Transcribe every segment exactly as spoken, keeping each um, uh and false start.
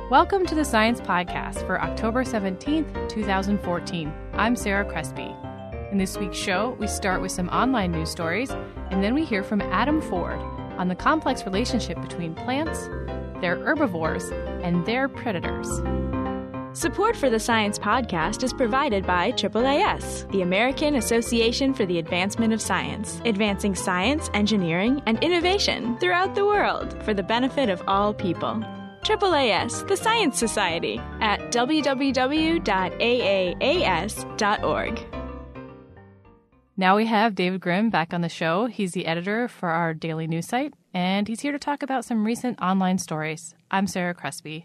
Welcome to the Science Podcast for October seventeenth, twenty fourteen. I'm Sarah Crespi. In this week's show, we start with some online news stories, and then we hear from Adam Ford on the complex relationship between plants, their herbivores, and their predators. Support for the Science Podcast is provided by A A A S, the American Association for the Advancement of Science, advancing science, engineering, and innovation throughout the world for the benefit of all people. A A A S, the Science Society, at w w w dot a a a s dot org. Now we have David Grimm back on the show. He's the editor for our daily news site, and he's here to talk about some recent online stories. I'm Sarah Crespi.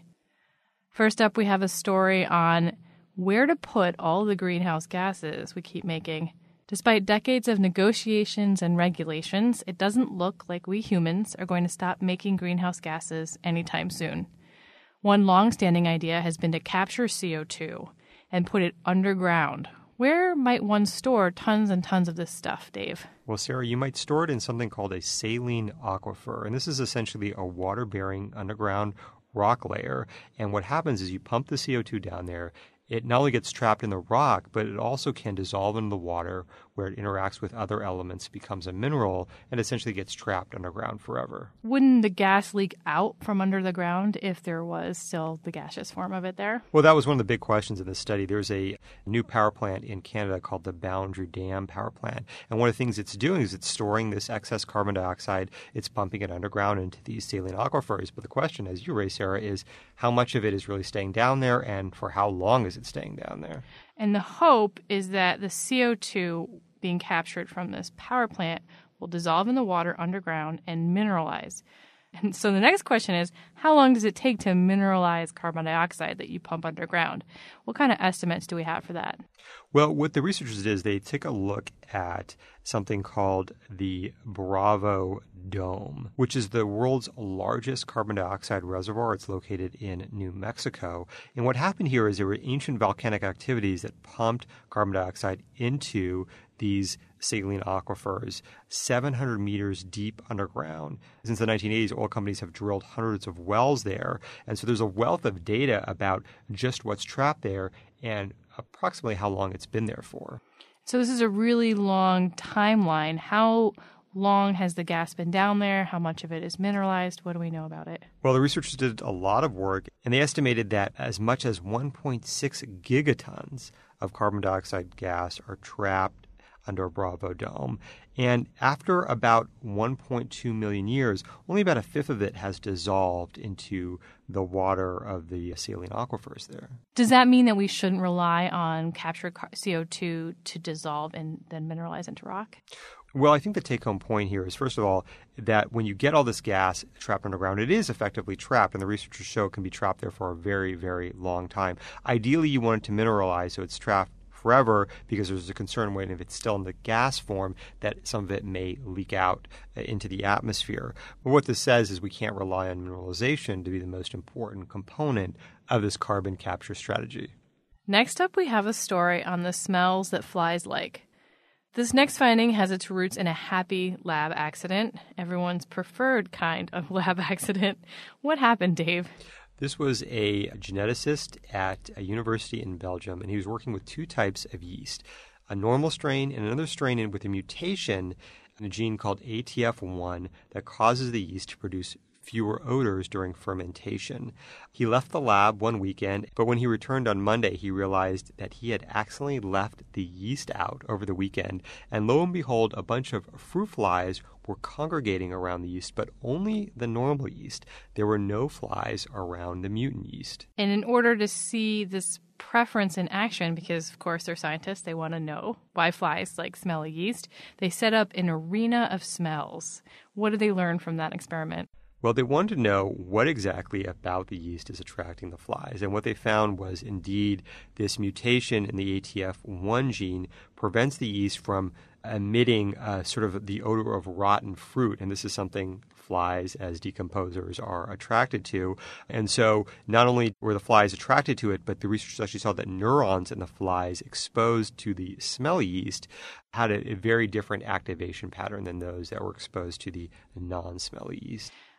First up, we have a story on where to put all the greenhouse gases we keep making. Despite decades of negotiations and regulations, it doesn't look like we humans are going to stop making greenhouse gases anytime soon. One long-standing idea has been to capture C O two and put it underground. Where might one store tons and tons of this stuff, Dave? Well, Sarah, you might store it in something called a saline aquifer, and this is essentially a water-bearing underground rock layer. And what happens is you pump the C O two down there. It not only gets trapped in the rock, but it also can dissolve in the water where it interacts with other elements, becomes a mineral, and essentially gets trapped underground forever. Wouldn't the gas leak out from under the ground if there was still the gaseous form of it there? Well, that was one of the big questions in this study. There's a new power plant in Canada called the Boundary Dam Power Plant. And one of the things it's doing is it's storing this excess carbon dioxide. It's pumping it underground into these saline aquifers. But the question, as you raised, Sarah, is how much of it is really staying down there and for how long is it staying down there? And the hope is that the C O two being captured from this power plant will dissolve in the water underground and mineralize. And so the next question is, how long does it take to mineralize carbon dioxide that you pump underground? What kind of estimates do we have for that? Well, what the researchers did is they took a look at something called the Bravo Dome, which is the world's largest carbon dioxide reservoir. It's located in New Mexico. And what happened here is there were ancient volcanic activities that pumped carbon dioxide into these saline aquifers seven hundred meters deep underground. Since the nineteen eighties, oil companies have drilled hundreds of wells there. And so there's a wealth of data about just what's trapped there and approximately how long it's been there for. So this is a really long timeline. How long has the gas been down there? How much of it is mineralized? What do we know about it? Well, the researchers did a lot of work, and they estimated that as much as one point six gigatons of carbon dioxide gas are trapped under a Bravo Dome. And after about one point two million years, only about a fifth of it has dissolved into the water of the saline aquifers there. Does that mean that we shouldn't rely on captured C O two to dissolve and then mineralize into rock? Well, I think the take-home point here is, first of all, that when you get all this gas trapped underground, it is effectively trapped, and the researchers show it can be trapped there for a very, very long time. Ideally, you want it to mineralize so it's trapped forever, because there's a concern when if it's still in the gas form that some of it may leak out into the atmosphere. But what this says is we can't rely on mineralization to be the most important component of this carbon capture strategy. Next up, we have a story on the smells that flies like. This next finding has its roots in a happy lab accident, everyone's preferred kind of lab accident. What happened, Dave? This was a geneticist at a university in Belgium, and he was working with two types of yeast, a normal strain and another strain with a mutation in a gene called A T F one that causes the yeast to produce fewer odors during fermentation. He left the lab one weekend, but when he returned on Monday, he realized that he had accidentally left the yeast out over the weekend, and lo and behold, a bunch of fruit flies were congregating around the yeast, but only the normal yeast. There were no flies around the mutant yeast. And in order to see this preference in action, because of course they're scientists, they want to know why flies like smelly yeast, they set up an arena of smells. What did they learn from that experiment? Well, they wanted to know what exactly about the yeast is attracting the flies. And what they found was indeed this mutation in the A T F one gene prevents the yeast from emitting uh, sort of the odor of rotten fruit. And this is something flies as decomposers are attracted to. And so not only were the flies attracted to it, but the researchers actually saw that neurons in the flies exposed to the smelly yeast had a, a very different activation pattern than those that were exposed to the non-smelly yeast.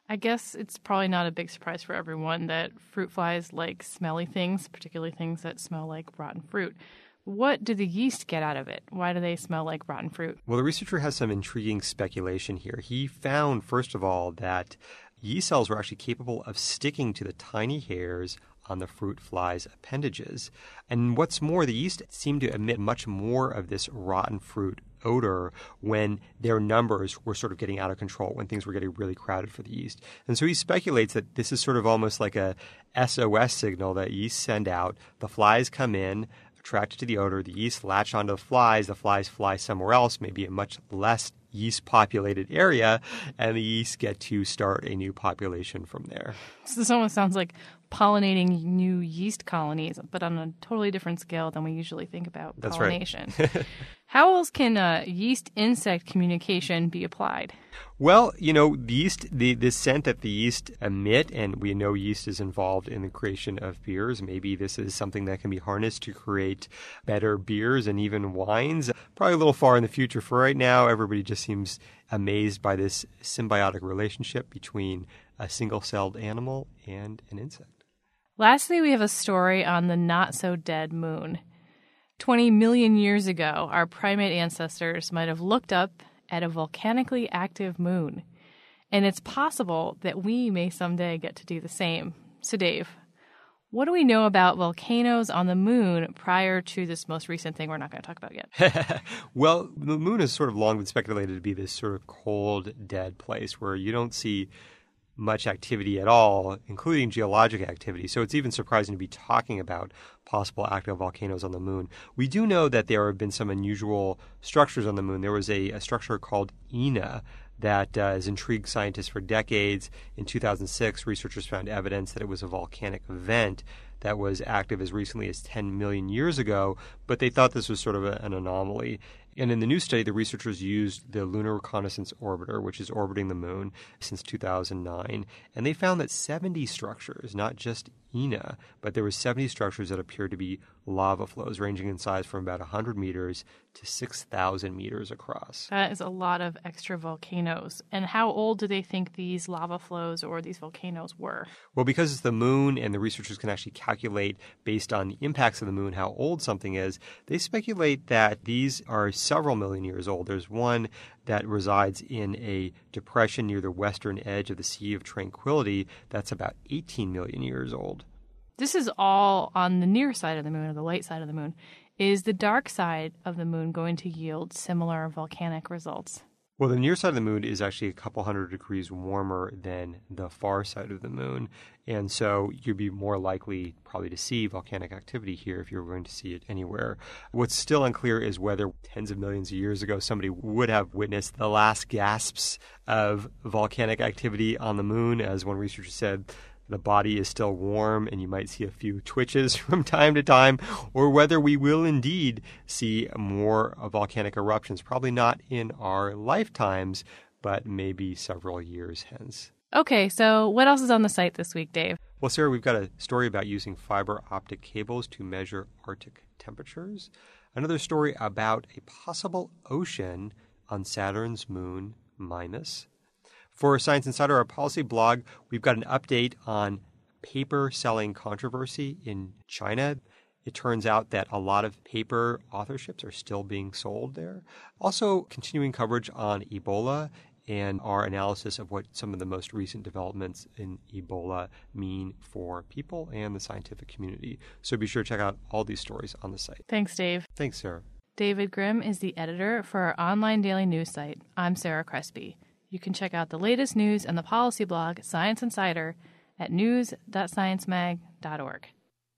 I guess it's probably not a big surprise for everyone that fruit flies like smelly things, particularly things that smell like rotten fruit. What do the yeast get out of it? Why do they smell like rotten fruit? Well, the researcher has some intriguing speculation here. He found, first of all, that yeast cells were actually capable of sticking to the tiny hairs on the fruit fly's appendages. And what's more, the yeast seemed to emit much more of this rotten fruit odor when their numbers were sort of getting out of control, when things were getting really crowded for the yeast. And so he speculates that this is sort of almost like a S O S signal that yeast send out. The flies come in, attracted to the odor, the yeast latch onto the flies, the flies fly somewhere else, maybe a much less yeast-populated area, and the yeast get to start a new population from there. So this almost sounds like pollinating new yeast colonies, but on a totally different scale than we usually think about That's pollination. Right. How else can uh, yeast-insect communication be applied? Well, you know, the yeast, the, the scent that the yeast emit, and we know yeast is involved in the creation of beers. Maybe this is something that can be harnessed to create better beers and even wines. Probably a little far in the future. For right now, everybody just seems amazed by this symbiotic relationship between a single-celled animal and an insect. Lastly, we have a story on the not-so-dead moon. twenty million years ago, our primate ancestors might have looked up at a volcanically active moon. And it's possible that we may someday get to do the same. So, Dave, what do we know about volcanoes on the moon prior to this most recent thing we're not going to talk about yet? Well, the moon has sort of long been speculated to be this sort of cold, dead place where you don't see much activity at all, including geologic activity. So it's even surprising to be talking about possible active volcanoes on the moon. We do know that there have been some unusual structures on the moon. There was a, a structure called I N A that uh, has intrigued scientists for decades. In two thousand six, researchers found evidence that it was a volcanic vent that was active as recently as ten million years ago, but they thought this was sort of a, an anomaly. And in the new study, the researchers used the Lunar Reconnaissance Orbiter, which is orbiting the moon since two thousand nine, and they found that seventy structures, not just I N A, but there were seventy structures that appeared to be lava flows, ranging in size from about one hundred meters to six thousand meters across. That is a lot of extra volcanoes. And how old do they think these lava flows or these volcanoes were? Well, because it's the moon and the researchers can actually calculate based on the impacts of the moon how old something is, they speculate that these are several million years old. There's one that resides in a depression near the western edge of the Sea of Tranquility that's about eighteen million years old. This is all on the near side of the moon, or the light side of the moon. Is the dark side of the moon going to yield similar volcanic results? Well, the near side of the moon is actually a couple hundred degrees warmer than the far side of the moon. And so you'd be more likely probably to see volcanic activity here if you were going to see it anywhere. What's still unclear is whether tens of millions of years ago somebody would have witnessed the last gasps of volcanic activity on the moon. As one researcher said, the body is still warm and you might see a few twitches from time to time, or whether we will indeed see more volcanic eruptions, probably not in our lifetimes, but maybe several years hence. Okay, so what else is on the site this week, Dave? Well, Sarah, we've got a story about using fiber optic cables to measure Arctic temperatures. Another story about a possible ocean on Saturn's moon, Mimas. For Science Insider, our policy blog, we've got an update on paper selling controversy in China. It turns out that a lot of paper authorships are still being sold there. Also, continuing coverage on Ebola and our analysis of what some of the most recent developments in Ebola mean for people and the scientific community. So be sure to check out all these stories on the site. Thanks, Dave. Thanks, Sarah. David Grimm is the editor for our online daily news site. I'm Sarah Crespi. You can check out the latest news and the policy blog, Science Insider, at news dot science mag dot org.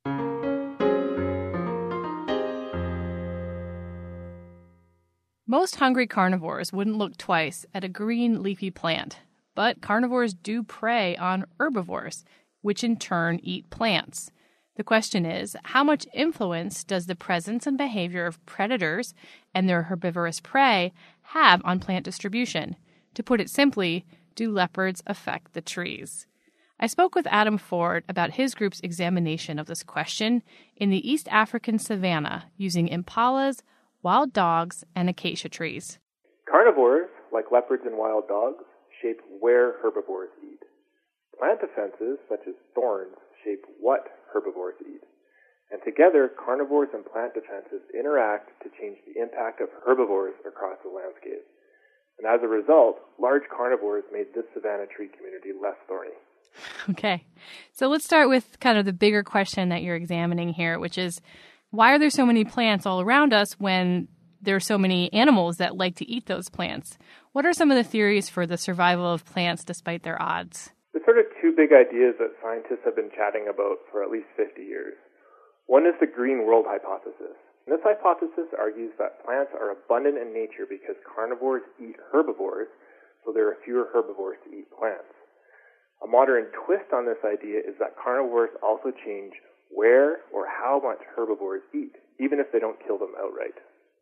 Most hungry carnivores wouldn't look twice at a green leafy plant, but carnivores do prey on herbivores, which in turn eat plants. The question is, how much influence does the presence and behavior of predators and their herbivorous prey have on plant distribution? To put it simply, do leopards affect the trees? I spoke with Adam Ford about his group's examination of this question in the East African savanna using impalas, wild dogs, and acacia trees. Carnivores, like leopards and wild dogs, shape where herbivores eat. plant defenses, such as thorns, shape what herbivores eat. And together, carnivores and plant defenses interact to change the impact of herbivores across the landscape. And as a result, large carnivores made this savanna tree community less thorny. Okay. So let's start with kind of the bigger question that you're examining here, which is, why are there so many plants all around us when there are so many animals that like to eat those plants? What are some of the theories for the survival of plants despite their odds? There's sort of two big ideas that scientists have been chatting about for at least fifty years. One is the green world hypothesis. And this hypothesis argues that plants are abundant in nature because carnivores eat herbivores, so there are fewer herbivores to eat plants. A modern twist on this idea is that carnivores also change where or how much herbivores eat, even if they don't kill them outright.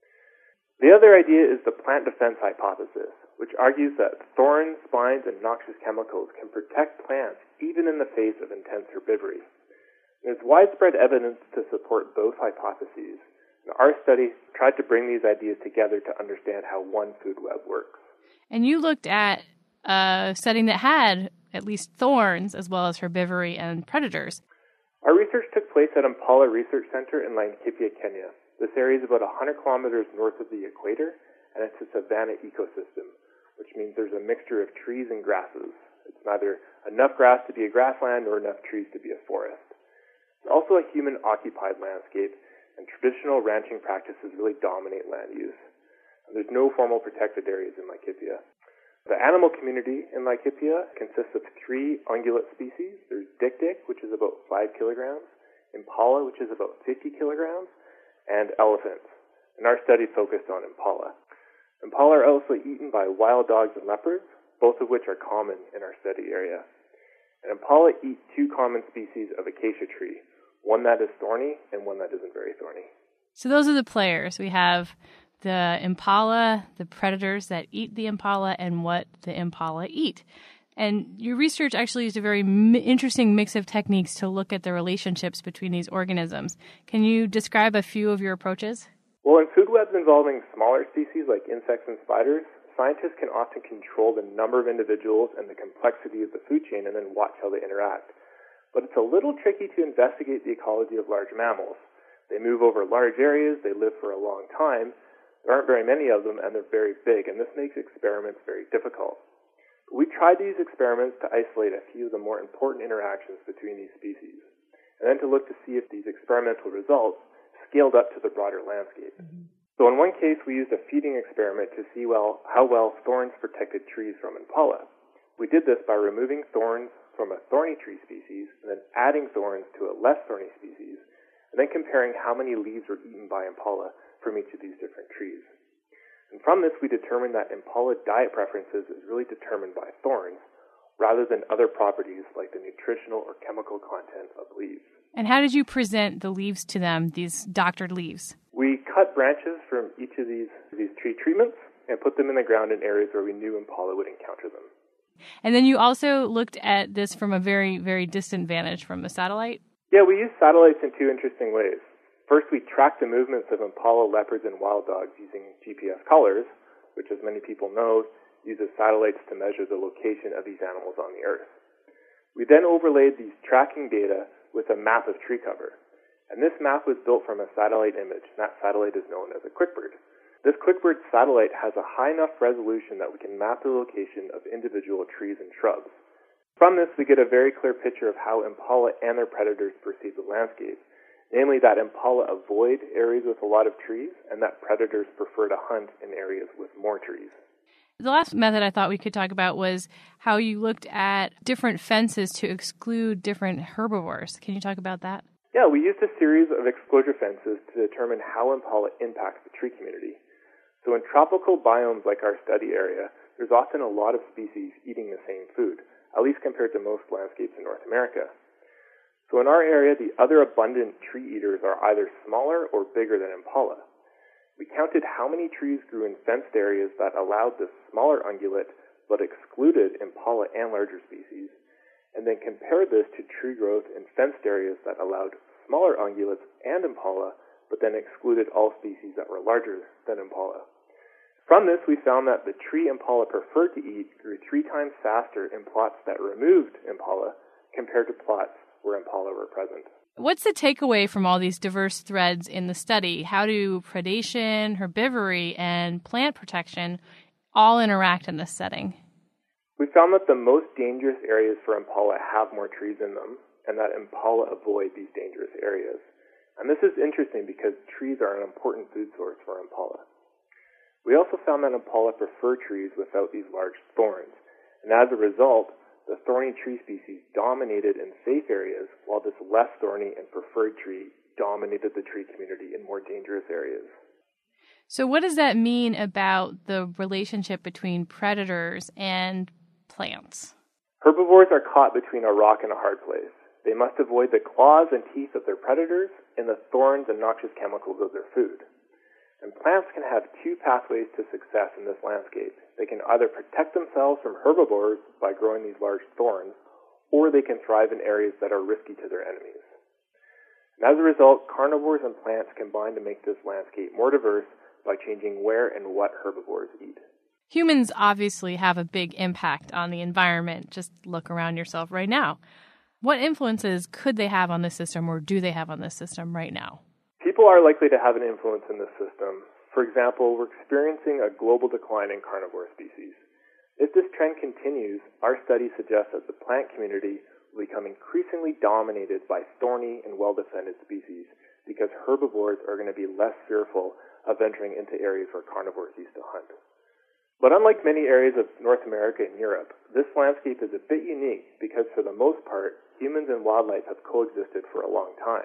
The other idea is the plant defense hypothesis, which argues that thorns, spines, and noxious chemicals can protect plants even in the face of intense herbivory. There's widespread evidence to support both hypotheses. And our study tried to bring these ideas together to understand how one food web works. And you looked at a setting that had at least thorns as well as herbivory and predators. Our research took place at Impala Research Center in Laikipia, Kenya. This area is about one hundred kilometers north of the equator, and it's a savanna ecosystem, which means there's a mixture of trees and grasses. It's neither enough grass to be a grassland nor enough trees to be a forest. It's also a human-occupied landscape, and traditional ranching practices really dominate land use. And there's no formal protected areas in Laikipia. The animal community in Laikipia consists of three ungulate species. There's dik-dik, which is about five kilograms, impala, which is about fifty kilograms, and elephants. And our study focused on impala. Impala are also eaten by wild dogs and leopards, both of which are common in our study area. And impala eat two common species of acacia tree, one that is thorny and one that isn't very thorny. So those are the players. We have the impala, the predators that eat the impala, and what the impala eat. And your research actually used a very m- interesting mix of techniques to look at the relationships between these organisms. Can you describe a few of your approaches? Well, in food webs involving smaller species like insects and spiders, scientists can often control the number of individuals and the complexity of the food chain and then watch how they interact. But it's a little tricky to investigate the ecology of large mammals. They move over large areas, they live for a long time, there aren't very many of them, and they're very big, and this makes experiments very difficult. We tried these experiments to isolate a few of the more important interactions between these species, and then to look to see if these experimental results scaled up to the broader landscape. Mm-hmm. So in one case, we used a feeding experiment to see well how well thorns protected trees from impala. We did this by removing thorns from a thorny tree species and then adding thorns to a less thorny species, and then comparing how many leaves were eaten by impala from each of these different trees. And from this, we determined that impala diet preferences is really determined by thorns rather than other properties like the nutritional or chemical content of leaves. And how did you present the leaves to them, these doctored leaves? We cut branches from each of these, these tree treatments and put them in the ground in areas where we knew impala would encounter them. And then you also looked at this from a very, very distant vantage from a satellite? Yeah, we used satellites in two interesting ways. First, we tracked the movements of impala, leopards, and wild dogs using G P S collars, which, as many people know, uses satellites to measure the location of these animals on the Earth. We then overlaid these tracking data with a map of tree cover. And this map was built from a satellite image, and that satellite is known as a QuickBird. This QuickBird satellite has a high enough resolution that we can map the location of individual trees and shrubs. From this, we get a very clear picture of how impala and their predators perceive the landscape, namely that impala avoid areas with a lot of trees and that predators prefer to hunt in areas with more trees. The last method I thought we could talk about was how you looked at different fences to exclude different herbivores. Can you talk about that? Yeah, we used a series of exclosure fences to determine how impala impacts the tree community. So in tropical biomes like our study area, there's often a lot of species eating the same food, at least compared to most landscapes in North America. So in our area, the other abundant tree eaters are either smaller or bigger than impala. We counted how many trees grew in fenced areas that allowed the smaller ungulate but excluded impala and larger species, and then compared this to tree growth in fenced areas that allowed smaller ungulates and impala but then excluded all species that were larger than impala. From this, we found that the tree impala preferred to eat grew three times faster in plots that removed impala compared to plots where impala were present. What's the takeaway from all these diverse threads in the study? How do predation, herbivory, and plant protection all interact in this setting? We found that the most dangerous areas for impala have more trees in them, and that impala avoid these dangerous areas. And this is interesting because trees are an important food source for impala. We also found that impala prefer trees without these large thorns, and as a result, the thorny tree species dominated in safe areas, while this less thorny and preferred tree dominated the tree community in more dangerous areas. So what does that mean about the relationship between predators and plants? Herbivores are caught between a rock and a hard place. They must avoid the claws and teeth of their predators and the thorns and noxious chemicals of their food. And plants can have two pathways to success in this landscape. They can either protect themselves from herbivores by growing these large thorns, or they can thrive in areas that are risky to their enemies. And as a result, carnivores and plants combine to make this landscape more diverse by changing where and what herbivores eat. Humans obviously have a big impact on the environment. Just look around yourself right now. What influences could they have on the system, or do they have on the system right now? People are likely to have an influence in this system. For example, we're experiencing a global decline in carnivore species. If this trend continues, our study suggests that the plant community will become increasingly dominated by thorny and well-defended species because herbivores are going to be less fearful of venturing into areas where carnivores used to hunt. But unlike many areas of North America and Europe, this landscape is a bit unique because for the most part, humans and wildlife have coexisted for a long time.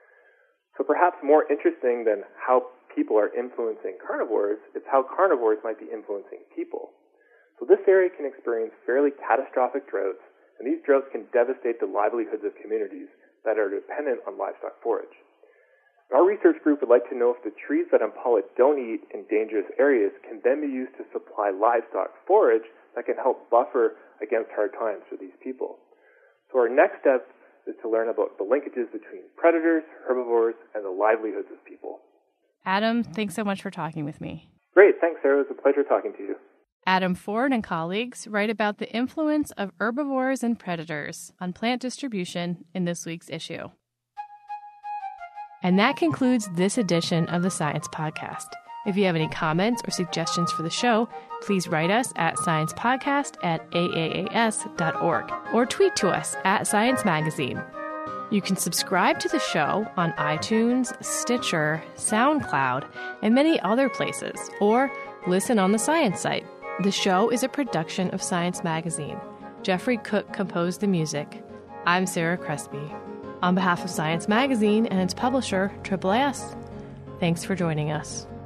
So perhaps more interesting than how people are influencing carnivores, it's how carnivores might be influencing people. So this area can experience fairly catastrophic droughts, and these droughts can devastate the livelihoods of communities that are dependent on livestock forage. Our research group would like to know if the trees that impala don't eat in dangerous areas can then be used to supply livestock forage that can help buffer against hard times for these people. So our next step is to learn about the linkages between predators, herbivores, and the livelihoods of people. Adam, thanks so much for talking with me. Great. Thanks, Sarah. It was a pleasure talking to you. Adam Ford and colleagues write about the influence of herbivores and predators on plant distribution in this week's issue. And that concludes this edition of the Science Podcast. If you have any comments or suggestions for the show, please write us at sciencepodcast at a a a s dot org or tweet to us at Science Magazine. You can subscribe to the show on iTunes, Stitcher, SoundCloud, and many other places, or listen on the Science site. The show is a production of Science Magazine. Jeffrey Cook composed the music. I'm Sarah Crespi. On behalf of Science Magazine and its publisher, Triple A S, thanks for joining us.